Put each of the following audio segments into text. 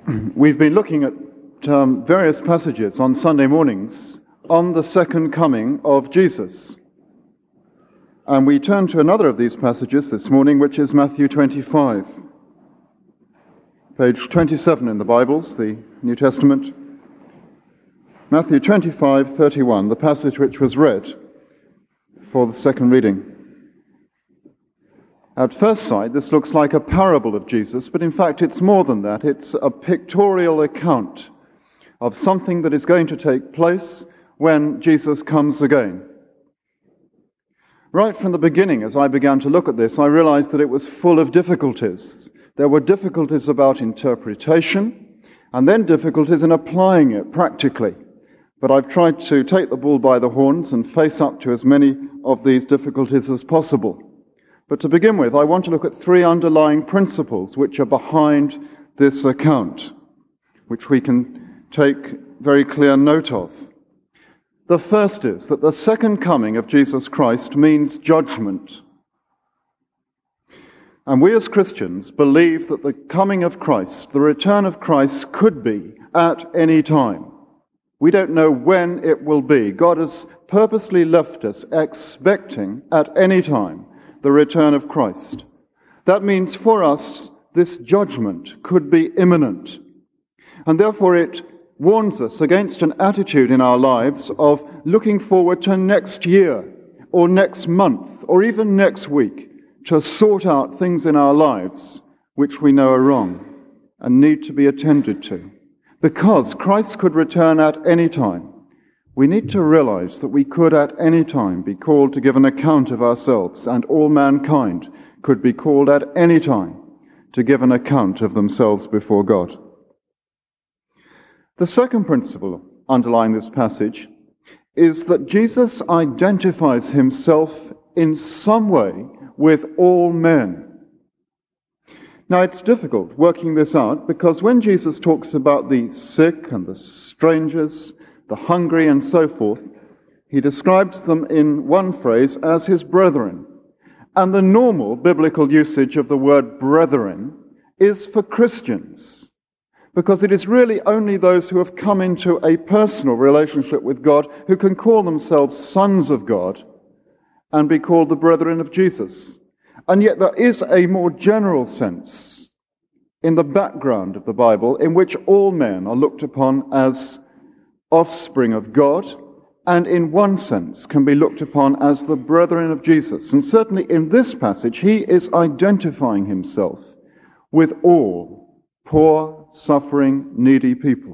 We've been looking at various passages on Sunday mornings on the second coming of Jesus. And we turn to another of these passages this morning, which is Matthew 25. Page 27 in the Bibles, the New Testament. Matthew 25:31, the passage which was read for the second reading. At first sight, this looks like a parable of Jesus, but in fact it's more than that. It's a pictorial account of something that is going to take place when Jesus comes again. Right from the beginning, as I began to look at this, I realized that it was full of difficulties. There were difficulties about interpretation, and then difficulties in applying it practically. But I've tried to take the bull by the horns and face up to as many of these difficulties as possible. But to begin with, I want to look at three underlying principles which are behind this account, which we can take very clear note of. The first is that the second coming of Jesus Christ means judgment. And we as Christians believe that the coming of Christ, the return of Christ, could be at any time. We don't know when it will be. God has purposely left us expecting at any time the return of Christ. That means for us, this judgment could be imminent. And therefore it warns us against an attitude in our lives of looking forward to next year, or next month, or even next week, to sort out things in our lives which we know are wrong and need to be attended to. Because Christ could return at any time, we need to realize that we could at any time be called to give an account of ourselves, and all mankind could be called at any time to give an account of themselves before God. The second principle underlying this passage is that Jesus identifies himself in some way with all men. Now, it's difficult working this out because when Jesus talks about the sick and the strangers, the hungry and so forth, he describes them in one phrase as his brethren. And the normal biblical usage of the word brethren is for Christians, because it is really only those who have come into a personal relationship with God who can call themselves sons of God and be called the brethren of Jesus. And yet there is a more general sense in the background of the Bible in which all men are looked upon as offspring of God, and in one sense can be looked upon as the brethren of Jesus. And certainly in this passage, he is identifying himself with all poor, suffering, needy people.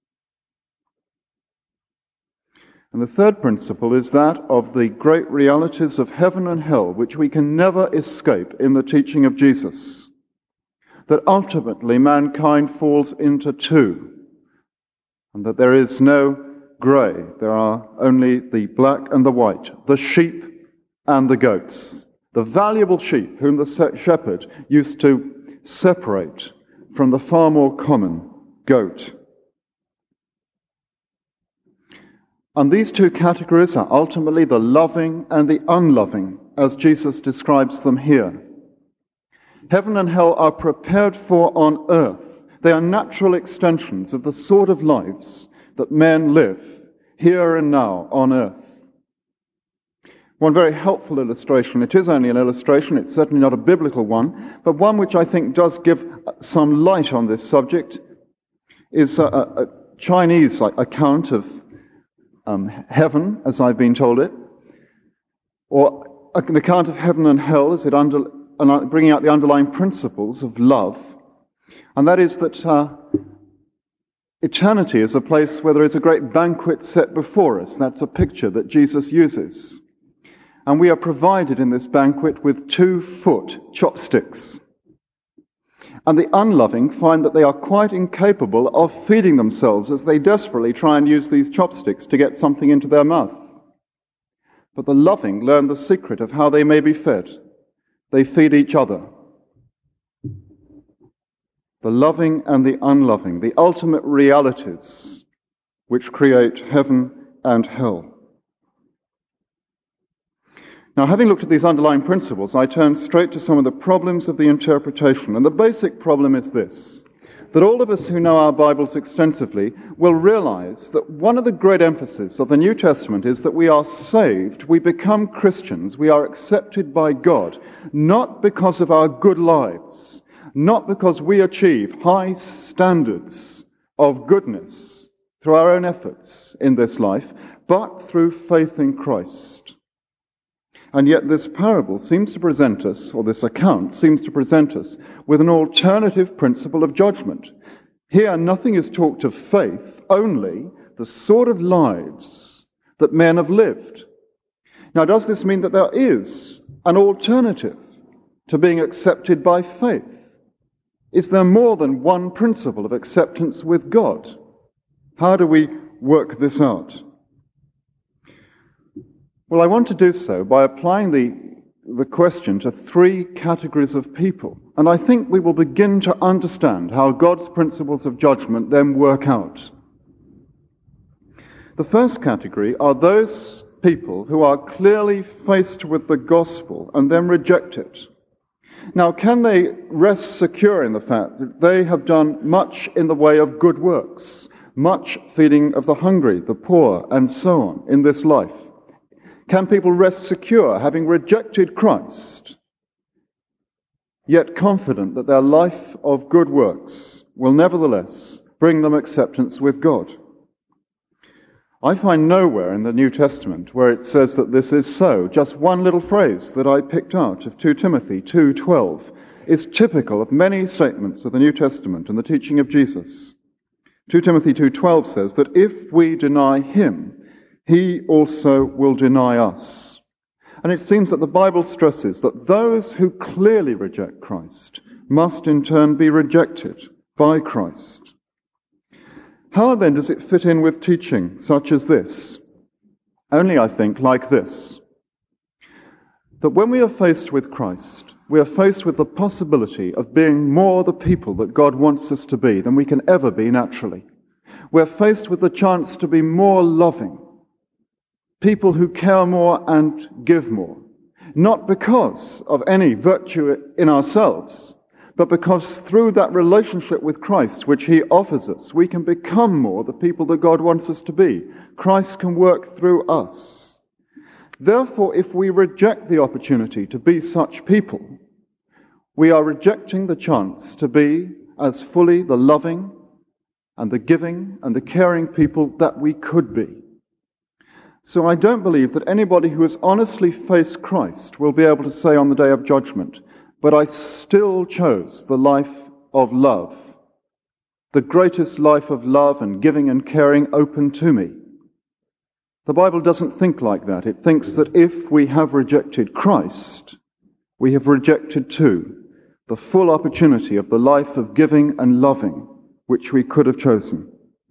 And the third principle is that of the great realities of heaven and hell, which we can never escape in the teaching of Jesus. That ultimately mankind falls into two, and that there is no grey, there are only the black and the white, the sheep and the goats. The valuable sheep whom the shepherd used to separate from the far more common goat. And these two categories are ultimately the loving and the unloving, as Jesus describes them here. Heaven and hell are prepared for on earth. They are natural extensions of the sort of lives that men live here and now on earth. One very helpful illustration, it is only an illustration, it's certainly not a biblical one, but one which I think does give some light on this subject, is a Chinese account of heaven, as I've been told it, or an account of heaven and hell as it bringing out the underlying principles of love. And that is that eternity is a place where there is a great banquet set before us. That's a picture that Jesus uses. And we are provided in this banquet with 2-foot chopsticks. And the unloving find that they are quite incapable of feeding themselves as they desperately try and use these chopsticks to get something into their mouth. But the loving learn the secret of how they may be fed. They feed each other. The loving and the unloving, the ultimate realities which create heaven and hell. Now, having looked at these underlying principles, I turn straight to some of the problems of the interpretation. And the basic problem is this, that all of us who know our Bibles extensively will realize that one of the great emphases of the New Testament is that we are saved, we become Christians, we are accepted by God, not because of our good lives, not because we achieve high standards of goodness through our own efforts in this life, but through faith in Christ. And yet this parable seems to present us, or this account seems to present us, with an alternative principle of judgment. Here nothing is talked of faith, only the sort of lives that men have lived. Now, does this mean that there is an alternative to being accepted by faith? Is there more than one principle of acceptance with God? How do we work this out? Well, I want to do so by applying the question to three categories of people. And I think we will begin to understand how God's principles of judgment then work out. The first category are those people who are clearly faced with the gospel and then reject it. Now, can they rest secure in the fact that they have done much in the way of good works, much feeding of the hungry, the poor, and so on in this life? Can people rest secure, having rejected Christ, yet confident that their life of good works will nevertheless bring them acceptance with God? I find nowhere in the New Testament where it says that this is so. Just one little phrase that I picked out of 2 Timothy 2:12 is typical of many statements of the New Testament and the teaching of Jesus. 2 Timothy 2:12 says that if we deny him, he also will deny us. And it seems that the Bible stresses that those who clearly reject Christ must in turn be rejected by Christ. How then does it fit in with teaching such as this? Only, I think, like this: that when we are faced with Christ, we are faced with the possibility of being more the people that God wants us to be than we can ever be naturally. We're faced with the chance to be more loving, people who care more and give more, not because of any virtue in ourselves, but because through that relationship with Christ which he offers us, we can become more the people that God wants us to be. Christ can work through us. Therefore, if we reject the opportunity to be such people, we are rejecting the chance to be as fully the loving and the giving and the caring people that we could be. So I don't believe that anybody who has honestly faced Christ will be able to say on the day of judgment, but I still chose the life of love, the greatest life of love and giving and caring open to me. The Bible doesn't think like that. It thinks that if we have rejected Christ, we have rejected too the full opportunity of the life of giving and loving which we could have chosen.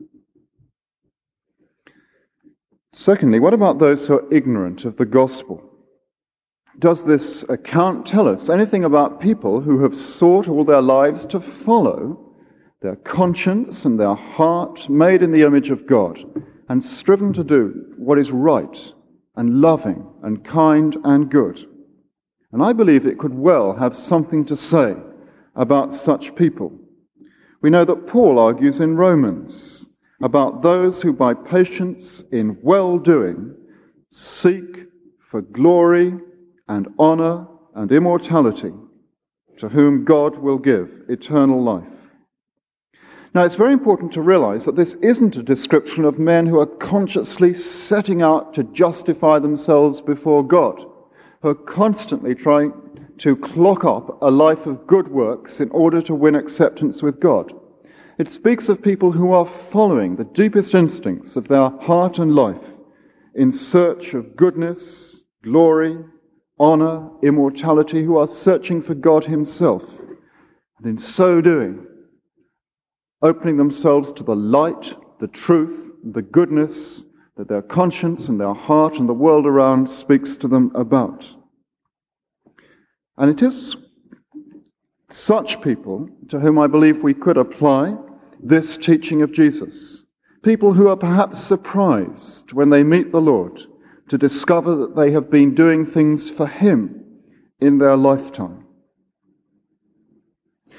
Secondly, what about those who are ignorant of the gospel? Does this account tell us anything about people who have sought all their lives to follow their conscience and their heart made in the image of God and striven to do what is right and loving and kind and good? And I believe it could well have something to say about such people. We know that Paul argues in Romans about those who by patience in well-doing seek for glory and honor and immortality, to whom God will give eternal life. Now, it's very important to realize that this isn't a description of men who are consciously setting out to justify themselves before God, who are constantly trying to clock up a life of good works in order to win acceptance with God. It speaks of people who are following the deepest instincts of their heart and life in search of goodness, glory, honor, immortality, who are searching for God himself, and in so doing, opening themselves to the light, the truth, the goodness that their conscience and their heart and the world around speaks to them about. And it is such people to whom I believe we could apply this teaching of Jesus. People who are perhaps surprised when they meet the Lord to discover that they have been doing things for him in their lifetime.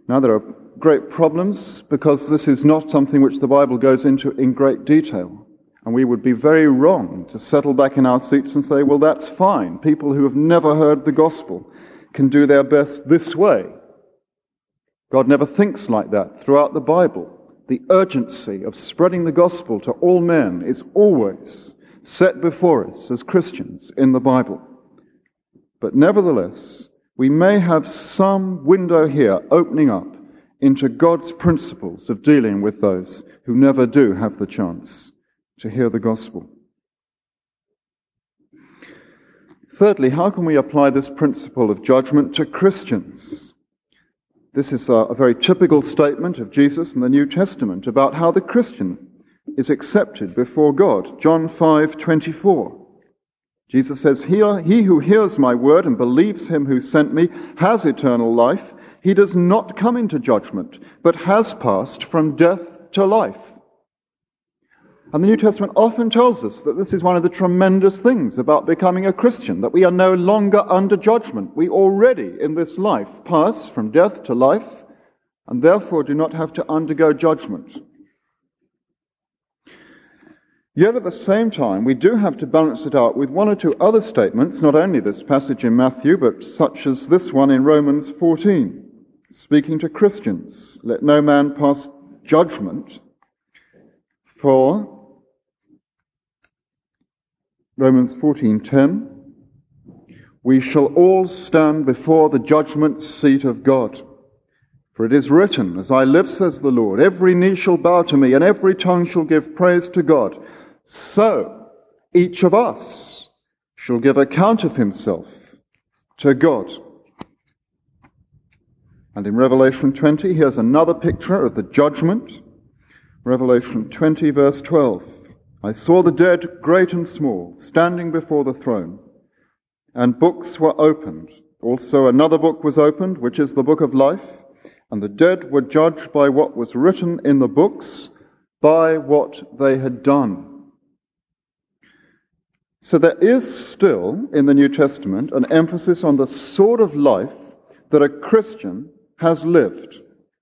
Now, there are great problems because this is not something which the Bible goes into in great detail. And we would be very wrong to settle back in our seats and say, well, that's fine. People who have never heard the gospel can do their best this way. God never thinks like that throughout the Bible. The urgency of spreading the gospel to all men is always set before us as Christians in the Bible. But nevertheless, we may have some window here opening up into God's principles of dealing with those who never do have the chance to hear the gospel. Thirdly, how can we apply this principle of judgment to Christians? This is a very typical statement of Jesus in the New Testament about how the Christian is accepted before God. John 5:24. Jesus says, "He who hears my word and believes him who sent me has eternal life. He does not come into judgment, but has passed from death to life." And the New Testament often tells us that this is one of the tremendous things about becoming a Christian, that we are no longer under judgment. We already, in this life, pass from death to life, and therefore do not have to undergo judgment. Yet at the same time, we do have to balance it out with one or two other statements, not only this passage in Matthew, but such as this one in Romans 14, speaking to Christians. "Let no man pass judgment, for," Romans 14:10, "we shall all stand before the judgment seat of God. For it is written, as I live, says the Lord, every knee shall bow to me, and every tongue shall give praise to God. So each of us shall give account of himself to God." And in Revelation 20, here's another picture of the judgment. Revelation 20, verse 12. "I saw the dead, great and small, standing before the throne, and books were opened. Also another book was opened, which is the book of life, and the dead were judged by what was written in the books, by what they had done." So there is still, in the New Testament, an emphasis on the sort of life that a Christian has lived.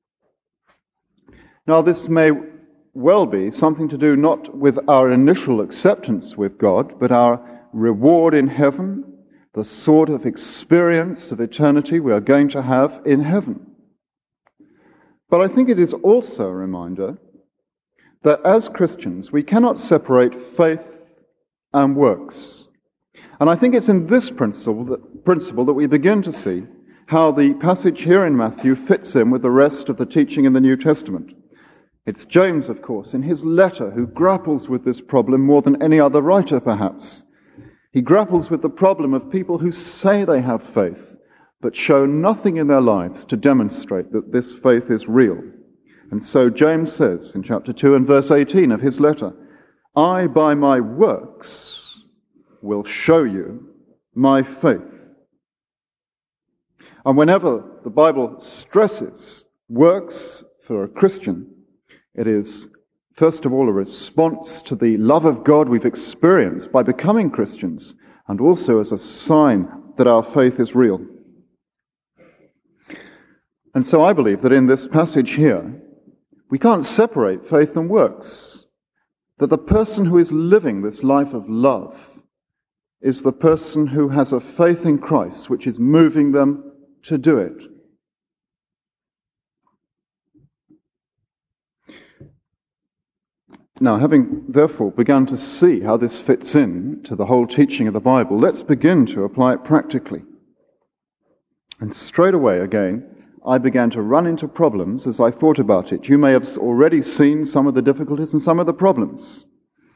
Now, this may well be something to do not with our initial acceptance with God, but our reward in heaven, the sort of experience of eternity we are going to have in heaven. But I think it is also a reminder that as Christians, we cannot separate faith and works. And I think it's in this principle that we begin to see how the passage here in Matthew fits in with the rest of the teaching in the New Testament. It's James, of course, in his letter, who grapples with this problem more than any other writer, perhaps. He grapples with the problem of people who say they have faith, but show nothing in their lives to demonstrate that this faith is real. And so James says in chapter 2 and verse 18 of his letter, "I by my works will show you my faith." And whenever the Bible stresses works for a Christian, it is, first of all, a response to the love of God we've experienced by becoming Christians, and also as a sign that our faith is real. And so I believe that in this passage here, we can't separate faith and works. That the person who is living this life of love is the person who has a faith in Christ which is moving them to do it. Now, having therefore begun to see how this fits in to the whole teaching of the Bible, let's begin to apply it practically. And straight away again, I began to run into problems as I thought about it. You may have already seen some of the difficulties and some of the problems.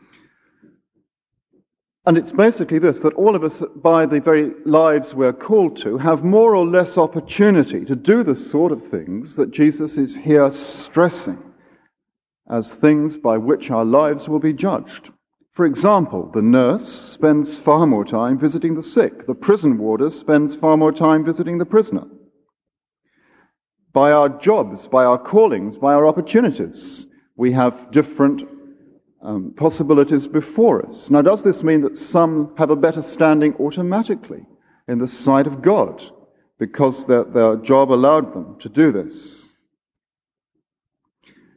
And it's basically this, that all of us, by the very lives we're called to, have more or less opportunity to do the sort of things that Jesus is here stressing as things by which our lives will be judged. For example, the nurse spends far more time visiting the sick. The prison warder spends far more time visiting the prisoner. By our jobs, by our callings, by our opportunities, we have different possibilities before us. Now, does this mean that some have a better standing automatically in the sight of God because their job allowed them to do this?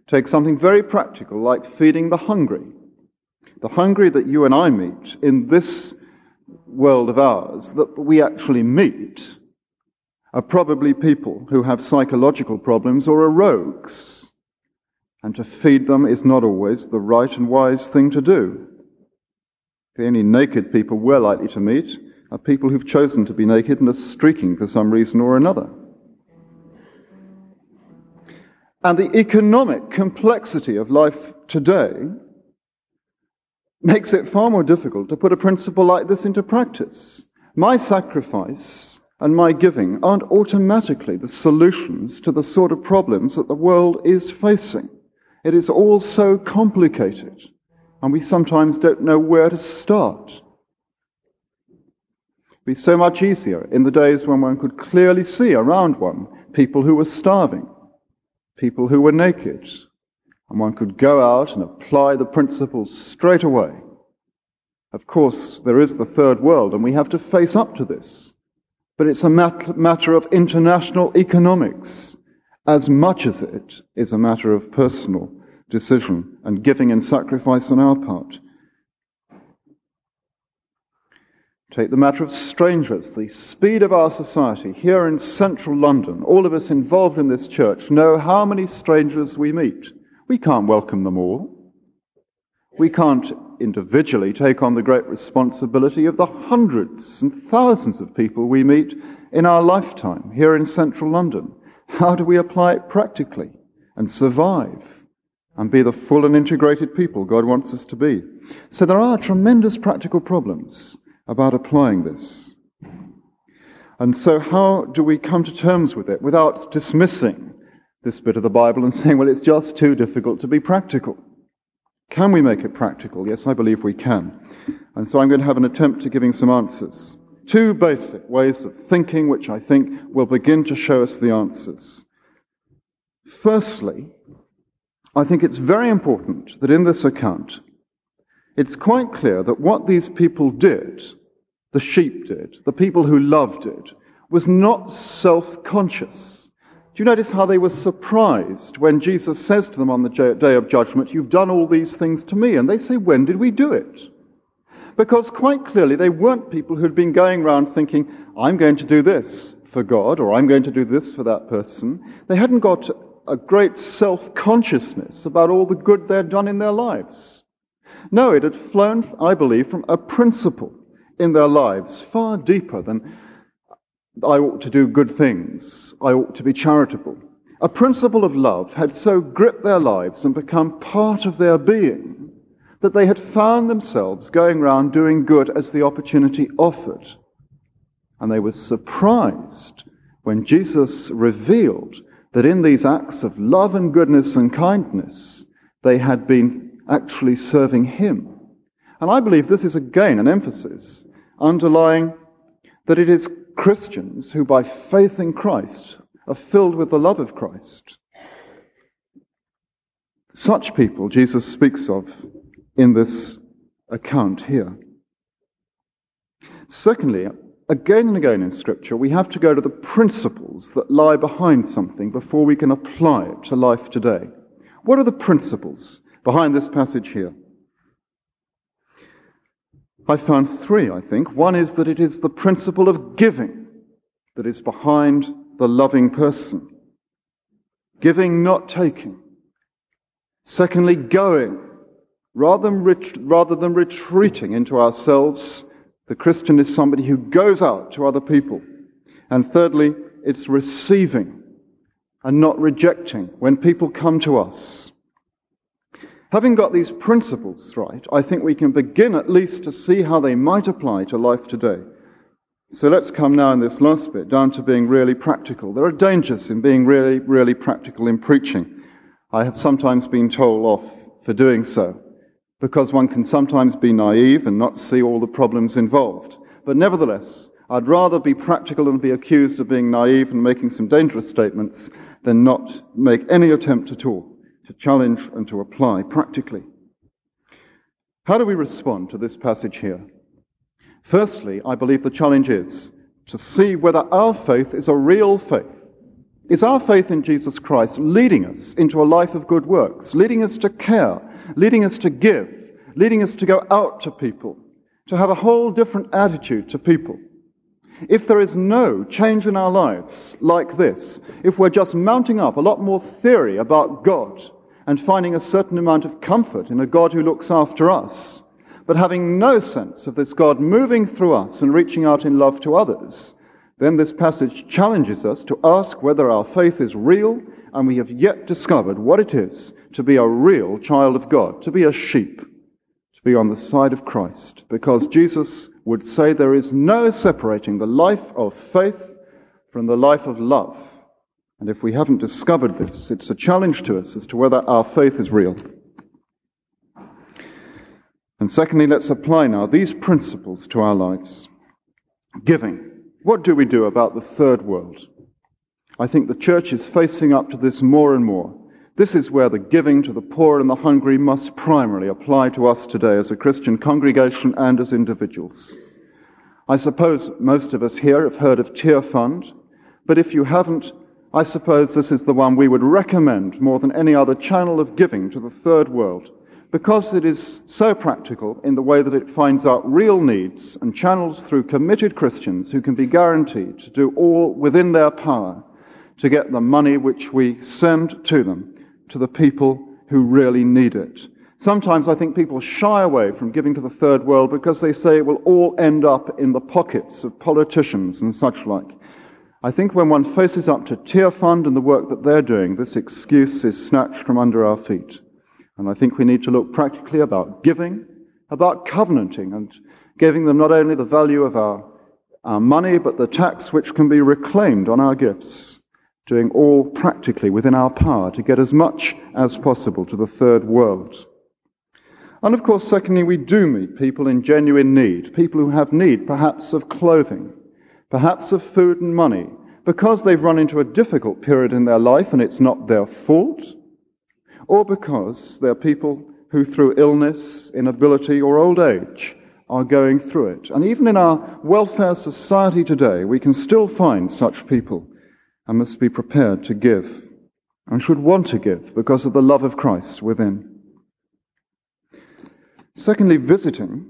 Take something very practical like feeding the hungry. The hungry that you and I meet in this world of ours, that we actually meet, are probably people who have psychological problems or are rogues. And to feed them is not always the right and wise thing to do. The only naked people we're likely to meet are people who've chosen to be naked and are streaking for some reason or another. And the economic complexity of life today makes it far more difficult to put a principle like this into practice. My sacrifice and my giving aren't automatically the solutions to the sort of problems that the world is facing. It is all so complicated, and we sometimes don't know where to start. It'd be so much easier in the days when one could clearly see around one people who were starving, people who were naked, and one could go out and apply the principles straight away. Of course, there is the third world, and we have to face up to this. But it's a matter of international economics, as much as it is a matter of personal decision and giving and sacrifice on our part. Take the matter of strangers. The speed of our society here in central London, all of us involved in this church know how many strangers we meet. We can't welcome them all. We can't individually take on the great responsibility of the hundreds and thousands of people we meet in our lifetime here in central London. How do we apply it practically and survive and be the full and integrated people God wants us to be? So there are tremendous practical problems about applying this. And so how do we come to terms with it without dismissing this bit of the Bible and saying, well, it's just too difficult to be practical? Can we make it practical? Yes, I believe we can. And so I'm going to have an attempt at giving some answers. Two basic ways of thinking which I think will begin to show us the answers. Firstly, I think it's very important that in this account, it's quite clear that what these people did, the sheep did, the people who loved it, was not self-conscious. Do you notice how they were surprised when Jesus says to them on the day of judgment, you've done all these things to me? And they say, when did we do it? Because quite clearly they weren't people who'd been going around thinking, I'm going to do this for God, or I'm going to do this for that person. They hadn't got a great self-consciousness about all the good they'd done in their lives. No, it had flown, I believe, from a principle in their lives far deeper than I ought to do good things, I ought to be charitable. A principle of love had so gripped their lives and become part of their being that they had found themselves going around doing good as the opportunity offered. And they were surprised when Jesus revealed that in these acts of love and goodness and kindness, they had been actually serving Him. And I believe this is again an emphasis underlying that it is Christians who by faith in Christ are filled with the love of Christ. Such people Jesus speaks of in this account here. Secondly, again and again in Scripture, we have to go to the principles that lie behind something before we can apply it to life today. What are the principles behind this passage here? I found three, I think. One is that it is the principle of giving that is behind the loving person. Giving, not taking. Secondly, going. Rather than retreating into ourselves, the Christian is somebody who goes out to other people. And thirdly, it's receiving and not rejecting when people come to us. Having got these principles right, I think we can begin at least to see how they might apply to life today. So let's come now in this last bit down to being really practical. There are dangers in being really, really practical in preaching. I have sometimes been told off for doing so, because one can sometimes be naive and not see all the problems involved. But nevertheless, I'd rather be practical and be accused of being naive and making some dangerous statements than not make any attempt at all to challenge and to apply practically. How do we respond to this passage here? Firstly, I believe the challenge is to see whether our faith is a real faith. Is our faith in Jesus Christ leading us into a life of good works, leading us to care, leading us to give, leading us to go out to people, to have a whole different attitude to people? If there is no change in our lives like this, if we're just mounting up a lot more theory about God and finding a certain amount of comfort in a God who looks after us, but having no sense of this God moving through us and reaching out in love to others, then this passage challenges us to ask whether our faith is real, and we have yet discovered what it is to be a real child of God, to be a sheep, to be on the side of Christ, because Jesus would say there is no separating the life of faith from the life of love. And if we haven't discovered this, it's a challenge to us as to whether our faith is real. And secondly, let's apply now these principles to our lives. Giving. What do we do about the third world? I think the church is facing up to this more and more. This is where the giving to the poor and the hungry must primarily apply to us today as a Christian congregation and as individuals. I suppose most of us here have heard of Tear Fund, but if you haven't, I suppose this is the one we would recommend more than any other channel of giving to the third world, because it is so practical in the way that it finds out real needs and channels through committed Christians who can be guaranteed to do all within their power to get the money which we send to them, to the people who really need it. Sometimes I think people shy away from giving to the third world because they say it will all end up in the pockets of politicians and such like. I think when one faces up to Tear Fund and the work that they're doing, this excuse is snatched from under our feet. And I think we need to look practically about giving, about covenanting, and giving them not only the value of our money, but the tax which can be reclaimed on our gifts, doing all practically within our power to get as much as possible to the third world. And of course, secondly, we do meet people in genuine need, people who have need perhaps of clothing, perhaps of food and money, because they've run into a difficult period in their life and it's not their fault, or because they're people who through illness, inability, or old age are going through it. And even in our welfare society today, we can still find such people and must be prepared to give and should want to give because of the love of Christ within. Secondly, visiting.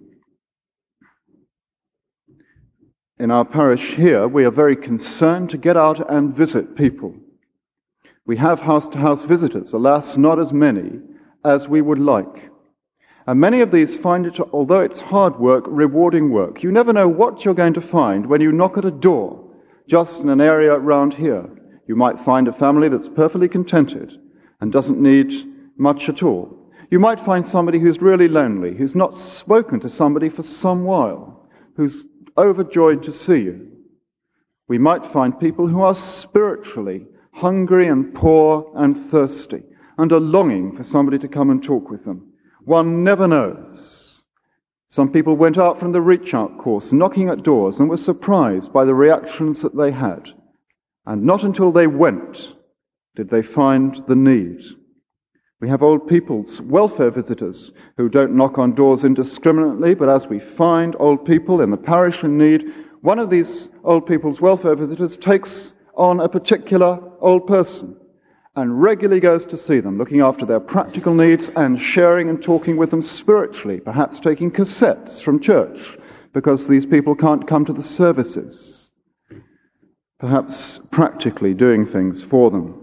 In our parish here, we are very concerned to get out and visit people. We have house-to-house visitors, alas, not as many as we would like. And many of these find it, although it's hard work, rewarding work. You never know what you're going to find when you knock at a door, just in an area around here. You might find a family that's perfectly contented and doesn't need much at all. You might find somebody who's really lonely, who's not spoken to somebody for some while, who's overjoyed to see you. We might find people who are spiritually hungry and poor and thirsty, and are longing for somebody to come and talk with them. One never knows. Some people went out from the Reach Out course, knocking at doors, and were surprised by the reactions that they had. And not until they went did they find the need. We have old people's welfare visitors who don't knock on doors indiscriminately, but as we find old people in the parish in need, one of these old people's welfare visitors takes on a particular old person and regularly goes to see them, looking after their practical needs and sharing and talking with them spiritually, perhaps taking cassettes from church because these people can't come to the services, perhaps practically doing things for them.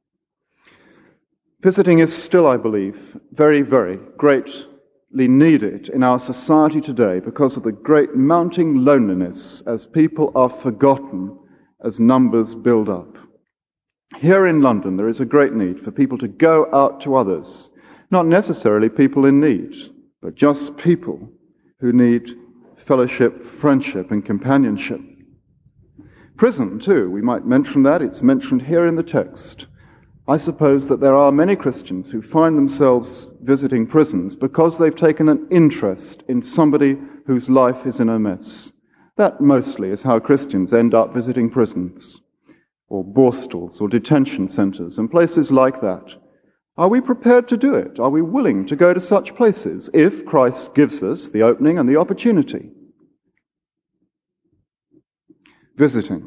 Visiting is still, I believe, very, very greatly needed in our society today because of the great mounting loneliness as people are forgotten as numbers build up. Here in London, there is a great need for people to go out to others, not necessarily people in need, but just people who need fellowship, friendship, and companionship. Prison, too, we might mention that. It's mentioned here in the text. I suppose that there are many Christians who find themselves visiting prisons because they've taken an interest in somebody whose life is in a mess. That mostly is how Christians end up visiting prisons, or borstalls, or detention centers, and places like that. Are we prepared to do it? Are we willing to go to such places if Christ gives us the opening and the opportunity? Visiting.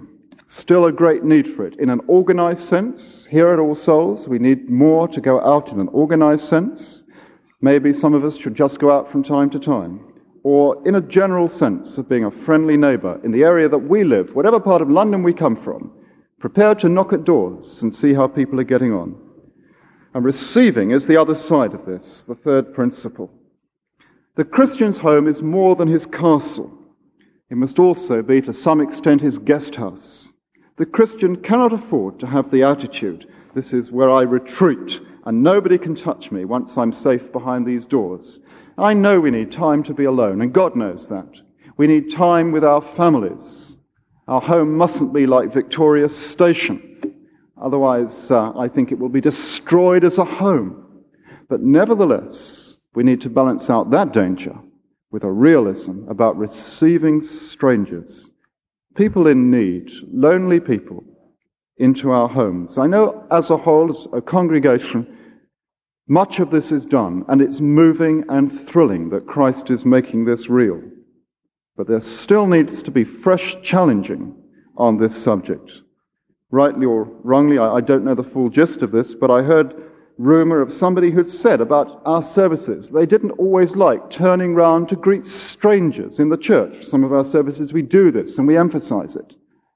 Still a great need for it. In an organized sense, here at All Souls, we need more to go out in an organized sense. Maybe some of us should just go out from time to time. Or in a general sense of being a friendly neighbour in the area that we live, whatever part of London we come from, prepared to knock at doors and see how people are getting on. And receiving is the other side of this, the third principle. The Christian's home is more than his castle. It must also be, to some extent, his guest house. The Christian cannot afford to have the attitude, this is where I retreat, and nobody can touch me once I'm safe behind these doors. I know we need time to be alone, and God knows that. We need time with our families. Our home mustn't be like Victoria Station. Otherwise, I think it will be destroyed as a home. But nevertheless, we need to balance out that danger with a realism about receiving strangers, people in need, lonely people, into our homes. I know as a whole, as a congregation, much of this is done, and it's moving and thrilling that Christ is making this real. But there still needs to be fresh challenging on this subject. Rightly or wrongly, I don't know the full gist of this, but I heard rumour of somebody who'd said about our services, they didn't always like turning round to greet strangers in the church. Some of our services we do this and we emphasise it.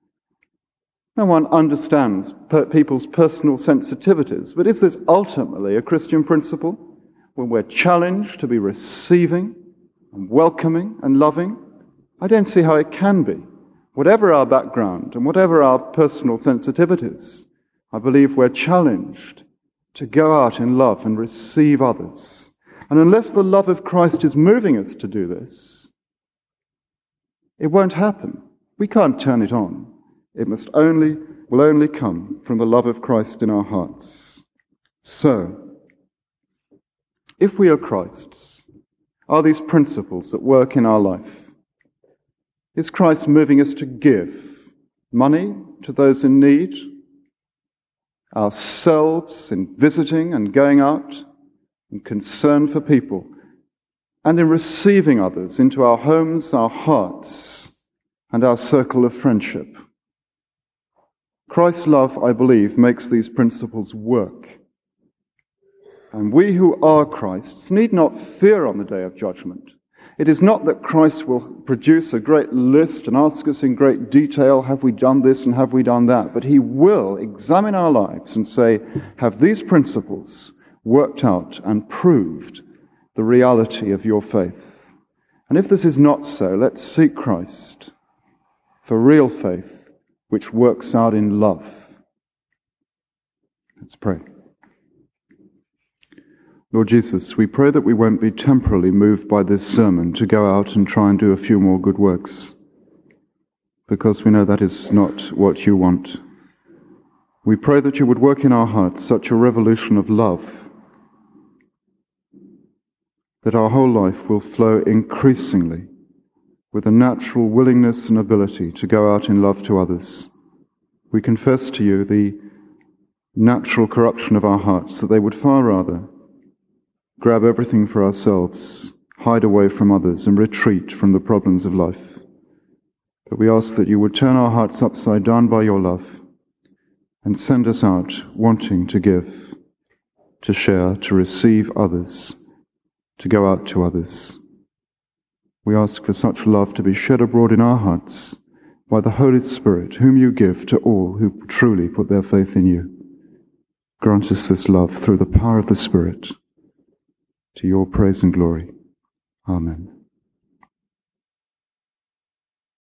No one understands people's personal sensitivities, but is this ultimately a Christian principle when we're challenged to be receiving and welcoming and loving? I don't see how it can be. Whatever our background and whatever our personal sensitivities, I believe we're challenged to go out in love and receive others. And unless the love of Christ is moving us to do this, it won't happen. We can't turn it on. It will only come from the love of Christ in our hearts. So, if we are Christ's, are these principles at work in our life? Is Christ moving us to give money to those in need? Ourselves in visiting and going out, in concern for people, and in receiving others into our homes, our hearts, and our circle of friendship. Christ's love, I believe, makes these principles work. And we who are Christ's need not fear on the day of judgment. It is not that Christ will produce a great list and ask us in great detail, have we done this and have we done that? But he will examine our lives and say, have these principles worked out and proved the reality of your faith? And if this is not so, let's seek Christ for real faith, which works out in love. Let's pray. Lord Jesus, we pray that we won't be temporarily moved by this sermon to go out and try and do a few more good works, because we know that is not what you want. We pray that you would work in our hearts such a revolution of love that our whole life will flow increasingly with a natural willingness and ability to go out in love to others. We confess to you the natural corruption of our hearts, that they would far rather grab everything for ourselves, hide away from others, and retreat from the problems of life. But we ask that you would turn our hearts upside down by your love and send us out wanting to give, to share, to receive others, to go out to others. We ask for such love to be shed abroad in our hearts by the Holy Spirit, whom you give to all who truly put their faith in you. Grant us this love through the power of the Spirit, to your praise and glory. Amen.